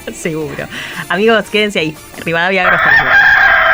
Seguro. Amigos, quédense ahí. Rivadavia Agro está en el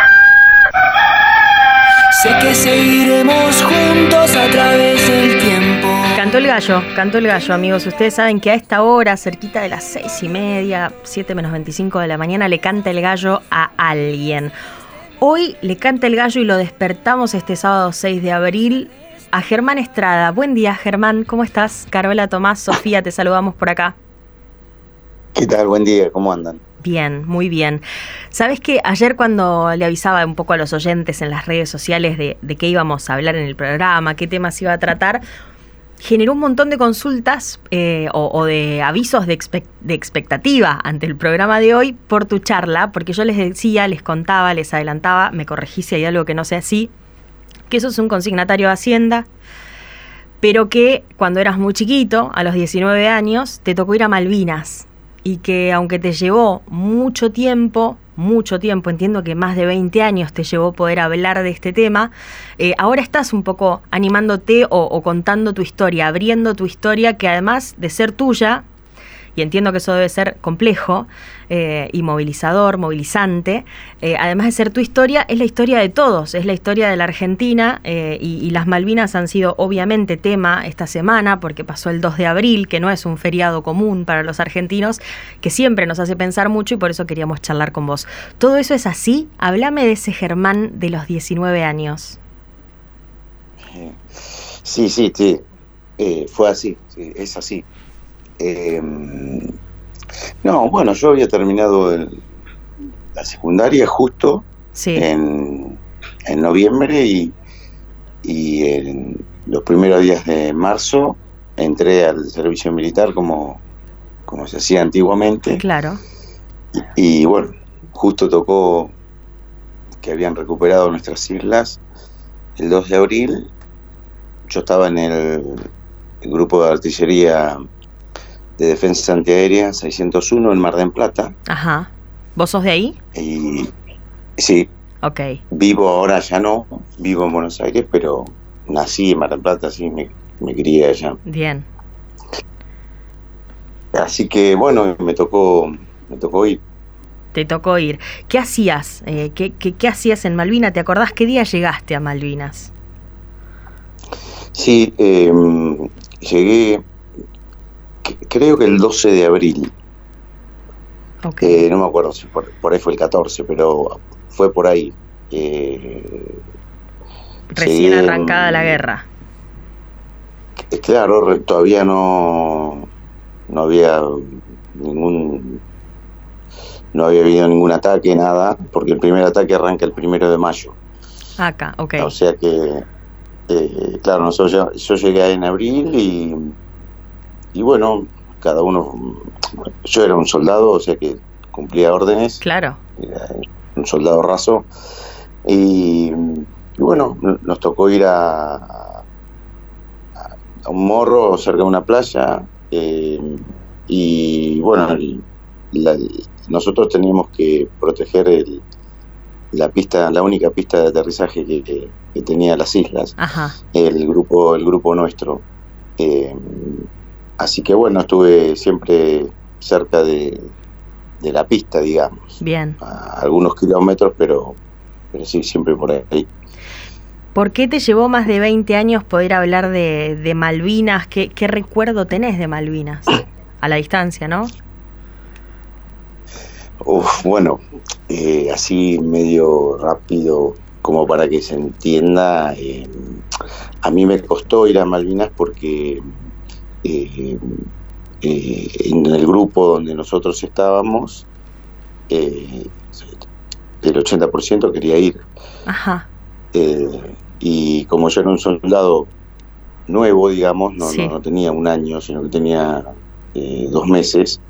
Sé que seguiremos juntos a través del tiempo. Cantó el gallo, amigos. Ustedes saben que a esta hora, cerquita de las 6:30, 7 menos 25 de la mañana, le canta el gallo a alguien. Hoy le canta el gallo y lo despertamos este sábado 6 de abril a Germán Estrada. Buen día, Germán, ¿cómo estás? Carola, Tomás, Sofía, te saludamos por acá. ¿Qué tal? Buen día, ¿cómo andan? Bien, muy bien. Sabes que ayer cuando le avisaba un poco a los oyentes en las redes sociales de qué íbamos a hablar en el programa, qué temas iba a tratar, generó un montón de consultas o de avisos de expectativa ante el programa de hoy por tu charla, porque yo les decía, les contaba, les adelantaba, me corregí si hay algo que no sea así, que sos un consignatario de Hacienda, pero que cuando eras muy chiquito, a los 19 años, te tocó ir a Malvinas. Y que aunque te llevó mucho tiempo, entiendo que más de 20 años te llevó poder hablar de este tema, ahora estás un poco animándote o contando tu historia, abriendo tu historia, que además de ser tuya, y entiendo que eso debe ser complejo y movilizante, además de ser tu historia, es la historia de todos, es la historia de la Argentina y las Malvinas han sido obviamente tema esta semana porque pasó el 2 de abril, que no es un feriado común para los argentinos, que siempre nos hace pensar mucho y por eso queríamos charlar con vos. ¿Todo eso es así? Háblame de ese Germán de los 19 años. Sí, fue así, sí, es así. No, bueno, yo había terminado la secundaria justo sí. en noviembre y en los primeros días de marzo entré al servicio militar como se hacía antiguamente. Claro. Y bueno, justo tocó que habían recuperado nuestras islas el 2 de abril. Yo estaba en el grupo de artillería de defensa antiaérea 601 en Mar del Plata. Ajá. ¿Vos sos de ahí? Y sí. Ok. Vivo ahora, ya no, vivo en Buenos Aires, pero nací en Mar del Plata, así me crié allá. Bien. Así que bueno, me tocó ir. Te tocó ir. ¿Qué hacías? ¿Qué hacías en Malvinas? ¿Te acordás qué día llegaste a Malvinas? Sí, llegué, creo que el 12 de abril. Okay. No me acuerdo si por ahí fue el 14, pero fue por ahí. Recién arrancada la guerra. Claro, todavía no había no había habido ningún ataque, nada, porque el primer ataque arranca el 1 de mayo. Acá, ok. O sea que, claro, yo llegué ahí en abril y bueno, cada uno, yo era un soldado, o sea que cumplía órdenes. Claro. Era un soldado raso. Y bueno, nos tocó ir a un morro cerca de una playa. Y bueno, nosotros teníamos que proteger la única pista de aterrizaje que tenía las islas. Ajá. El grupo nuestro. Así que bueno, estuve siempre cerca de la pista, digamos. Bien. A algunos kilómetros, pero sí, siempre por ahí. ¿Por qué te llevó más de 20 años poder hablar de Malvinas? ¿Qué recuerdo tenés de Malvinas? A la distancia, ¿no? Bueno, así medio rápido, como para que se entienda, a mí me costó ir a Malvinas porque en el grupo donde nosotros estábamos, el 80% quería ir. Ajá. Y como yo era un soldado nuevo, digamos, Sí. no tenía un año, sino que tenía 2 meses,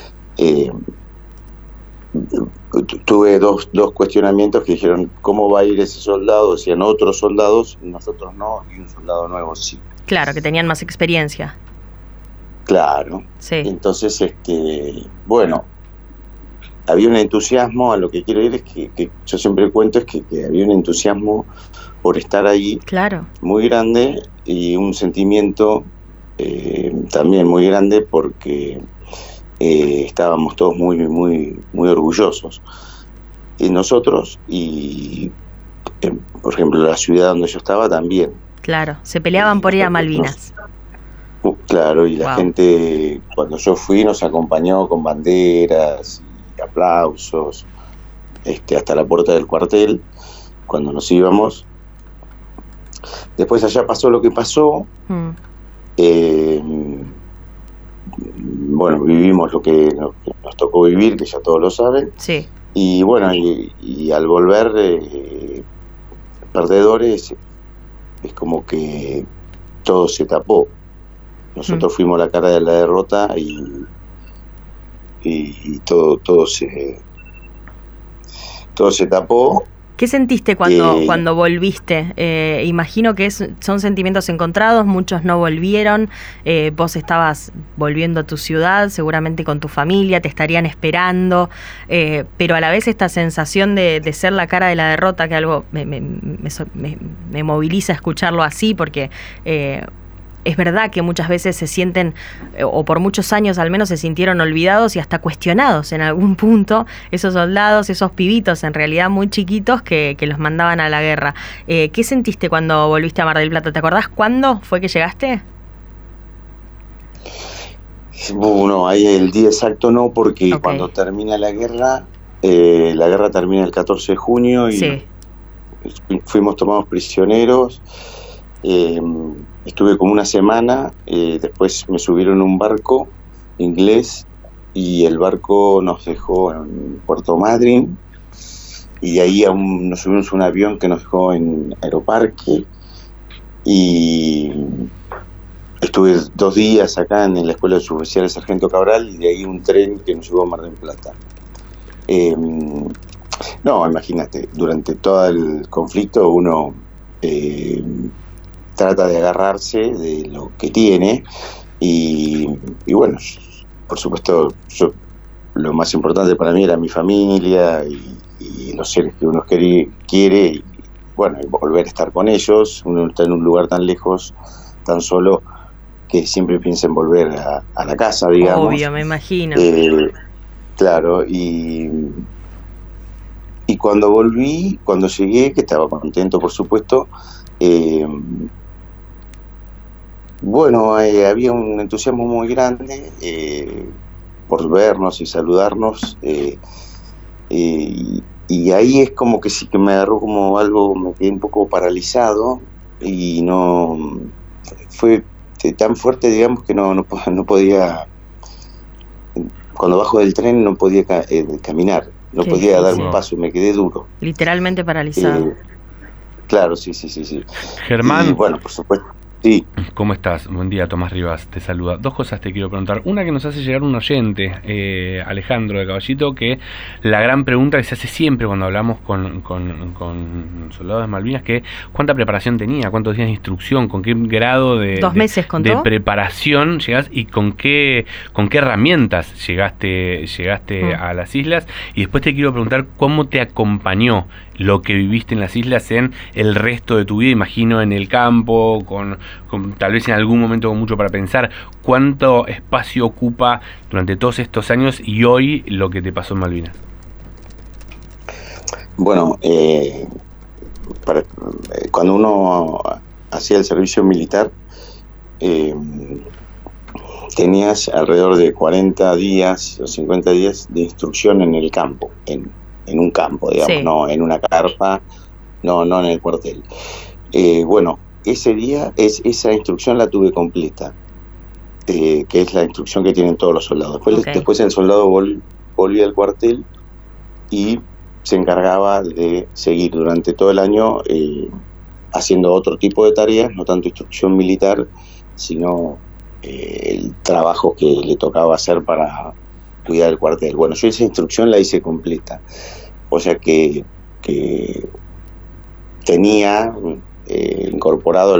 tuve dos cuestionamientos que dijeron: ¿cómo va a ir ese soldado? Decían otros soldados, nosotros no, y un soldado nuevo sí. Claro, que tenían más experiencia. Claro. Sí. Entonces, bueno, había un entusiasmo. A lo que quiero ir es que yo siempre cuento es que había un entusiasmo por estar ahí, claro, muy grande, y un sentimiento también muy grande porque estábamos todos muy orgullosos de nosotros y, por ejemplo, la ciudad donde yo estaba también. Claro, se peleaban por ir a Malvinas. Claro, y la gente, cuando yo fui, nos acompañó con banderas y aplausos, hasta la puerta del cuartel, cuando nos íbamos. Después allá pasó lo que pasó. Bueno, vivimos lo que nos tocó vivir, que ya todos lo saben. Sí. Y bueno, y al volver perdedores, es como que todo se tapó. Nosotros fuimos la cara de la derrota y todo se tapó. ¿Qué sentiste cuando volviste? Imagino que son sentimientos encontrados, muchos no volvieron, vos estabas volviendo a tu ciudad, seguramente con tu familia, te estarían esperando, pero a la vez esta sensación de ser la cara de la derrota, que algo me moviliza escucharlo así, porque es verdad que muchas veces se sienten, o por muchos años al menos se sintieron olvidados y hasta cuestionados en algún punto, esos soldados, esos pibitos en realidad muy chiquitos que los mandaban a la guerra. ¿Qué sentiste cuando volviste a Mar del Plata? ¿Te acordás cuándo fue que llegaste? Bueno, ahí el día exacto no, porque cuando termina la guerra termina el 14 de junio y fuimos tomados prisioneros. Estuve como una semana, después me subieron a un barco inglés y el barco nos dejó en Puerto Madryn y de ahí nos subimos a un avión que nos dejó en Aeroparque y estuve 2 días acá en la Escuela de Suboficiales Sargento Cabral y de ahí un tren que nos llevó a Mar del Plata. No, imagínate, durante todo el conflicto uno trata de agarrarse de lo que tiene y bueno, por supuesto lo más importante para mí era mi familia y los seres que uno quiere y bueno, y volver a estar con ellos. Uno está en un lugar tan lejos, tan solo, que siempre piensa en volver a la casa, digamos. Obvio, me imagino. Claro, y cuando volví, cuando llegué, que estaba contento por supuesto, bueno, había un entusiasmo muy grande por vernos y saludarnos, y ahí es como que sí que me agarró como algo, me quedé un poco paralizado y no fue tan fuerte, digamos, que no podía, cuando bajo del tren no podía caminar, no Qué podía dar difícil. un paso, me quedé duro. Literalmente paralizado. Claro, sí. Germán. Y bueno, por supuesto. Sí. ¿Cómo estás? Buen día, Tomás Rivas te saluda. 2 cosas te quiero preguntar. Una que nos hace llegar un oyente, Alejandro de Caballito, que la gran pregunta que se hace siempre cuando hablamos con soldados de Malvinas, que ¿cuánta preparación tenía? ¿Cuántos días de instrucción? ¿Con qué grado 2 meses contó de preparación llegás? ¿Y con qué herramientas llegaste a las islas? Y después te quiero preguntar cómo te acompañó lo que viviste en las islas en el resto de tu vida, imagino en el campo, con tal vez en algún momento con mucho para pensar. ¿Cuánto espacio ocupa durante todos estos años y hoy lo que te pasó en Malvinas? Bueno, cuando uno hacía el servicio militar, tenías alrededor de 40 días o 50 días de instrucción en el campo, en un campo, digamos, sí. No en una carpa, no en el cuartel. Bueno, ese día, esa instrucción la tuve completa, que es la instrucción que tienen todos los soldados. Después el soldado volvía al cuartel y se encargaba de seguir durante todo el año haciendo otro tipo de tareas, no tanto instrucción militar, sino el trabajo que le tocaba hacer para cuidar el cuartel. Bueno, yo esa instrucción la hice completa, o sea que tenía incorporado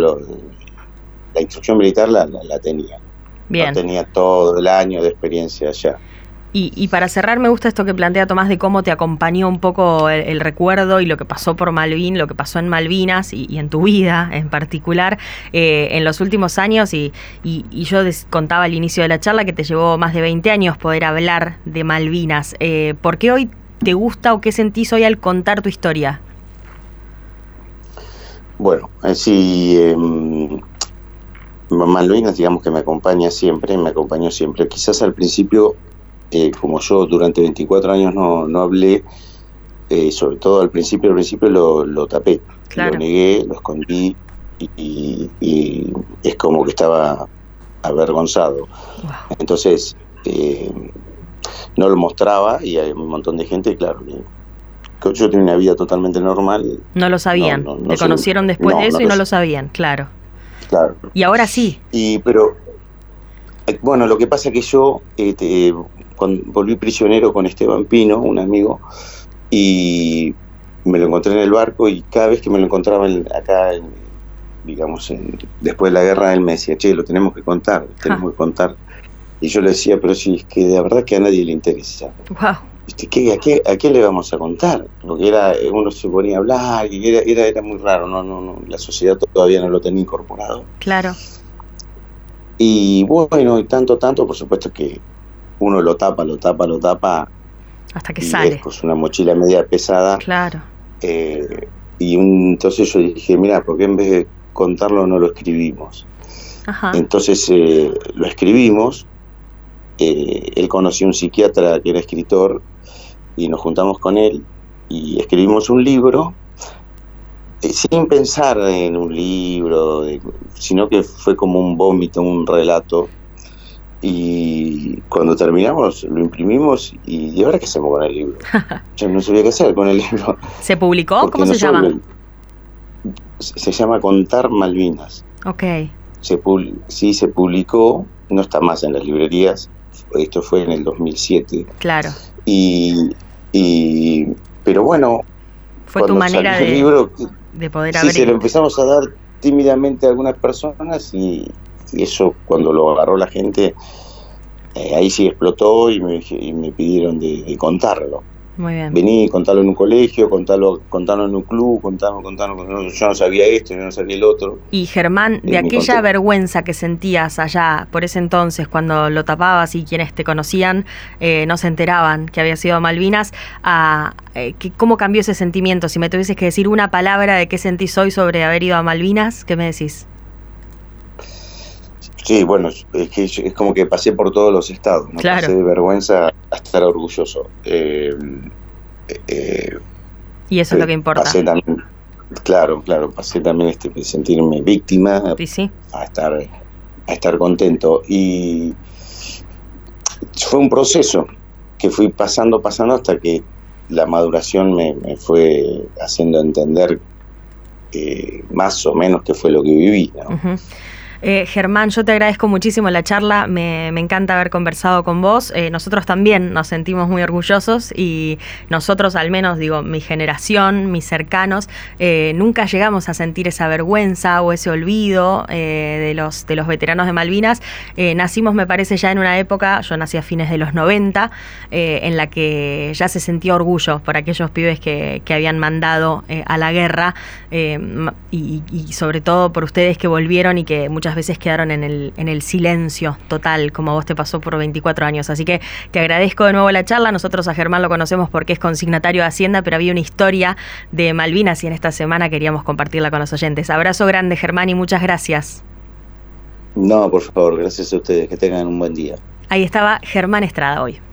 la instrucción militar, la tenía. Bien. No tenía todo el año de experiencia allá. Y para cerrar, me gusta esto que plantea Tomás de cómo te acompañó un poco el recuerdo y lo que pasó por lo que pasó en Malvinas y en tu vida en particular en los últimos años. Y yo contaba al inicio de la charla que te llevó más de 20 años poder hablar de Malvinas. ¿Por qué hoy te gusta o qué sentís hoy al contar tu historia? Bueno, sí, Malvinas, digamos que me acompañó siempre. Quizás al principio, como yo durante 24 años no hablé, sobre todo al principio lo tapé, claro. Lo negué, lo escondí y es como que estaba avergonzado. Wow. Entonces, no lo mostraba y hay un montón de gente, claro, yo tenía una vida totalmente normal. No lo sabían, te conocieron después de eso y no lo sabían, claro. Claro. Y ahora sí. Pero, bueno, lo que pasa es que yo cuando volví prisionero con Esteban Pino, un amigo, y me lo encontré en el barco y cada vez que me lo encontraba después de la guerra, él me decía, che, lo tenemos que contar. Y yo le decía, pero sí, es que de verdad que a nadie le interesa. Wow. ¿A qué le vamos a contar? Porque uno se ponía a hablar y era muy raro, no, la sociedad todavía no lo tenía incorporado. Claro. Y bueno, y tanto, por supuesto que uno lo tapa. Hasta que sale. Es una mochila media pesada. Claro. Entonces yo dije, mira, ¿por qué en vez de contarlo no lo escribimos? Ajá. Entonces lo escribimos. Él conocía a un psiquiatra que era escritor y nos juntamos con él y escribimos un libro sin pensar en un libro, sino que fue como un vómito, un relato. Y cuando terminamos lo imprimimos y ahora qué hacemos con el libro. Yo no sabía qué hacer con el libro. ¿Se publicó? ¿Cómo se llama? Se llama Contar Malvinas. Okay. Se publicó, no está más en las librerías. Esto fue en el 2007. Claro. Pero bueno, fue tu manera de poder abrir. Sí, se lo empezamos a dar tímidamente a algunas personas y eso cuando lo agarró la gente, ahí sí explotó y me pidieron de contarlo. Muy bien. Vení, contalo en un colegio, contalo en un club, contalo. Yo no sabía esto, yo no sabía el otro. Y Germán, de aquella vergüenza que sentías allá por ese entonces, cuando lo tapabas y quienes te conocían no se enteraban que había sido Malvinas, ¿cómo cambió ese sentimiento? Si me tuvieses que decir una palabra de qué sentís hoy sobre haber ido a Malvinas, ¿qué me decís? Sí, bueno, es que es como que pasé por todos los estados, ¿no? Claro. Pasé de vergüenza a estar orgulloso. Y eso es lo que importa. Pasé también, claro, pasé también de sentirme víctima sí. a estar contento. Y fue un proceso que fui pasando hasta que la maduración me fue haciendo entender más o menos qué fue lo que viví, ¿no? Uh-huh. Germán, yo te agradezco muchísimo la charla, me encanta haber conversado con vos, nosotros también nos sentimos muy orgullosos y nosotros, al menos digo, mi generación, mis cercanos, nunca llegamos a sentir esa vergüenza o ese olvido de los veteranos de Malvinas. Nacimos, me parece, ya en una época, yo nací a fines de los 90, en la que ya se sentía orgullo por aquellos pibes que habían mandado a la guerra y sobre todo por ustedes que volvieron y que muchas veces quedaron en el silencio total, como a vos te pasó por 24 años. Así que te agradezco de nuevo la charla. Nosotros a Germán lo conocemos porque es consignatario de Hacienda, pero había una historia de Malvinas y en esta semana queríamos compartirla con los oyentes. Abrazo grande, Germán, y muchas gracias. No, por favor, gracias a ustedes. Que tengan un buen día. Ahí estaba Germán Estrada hoy.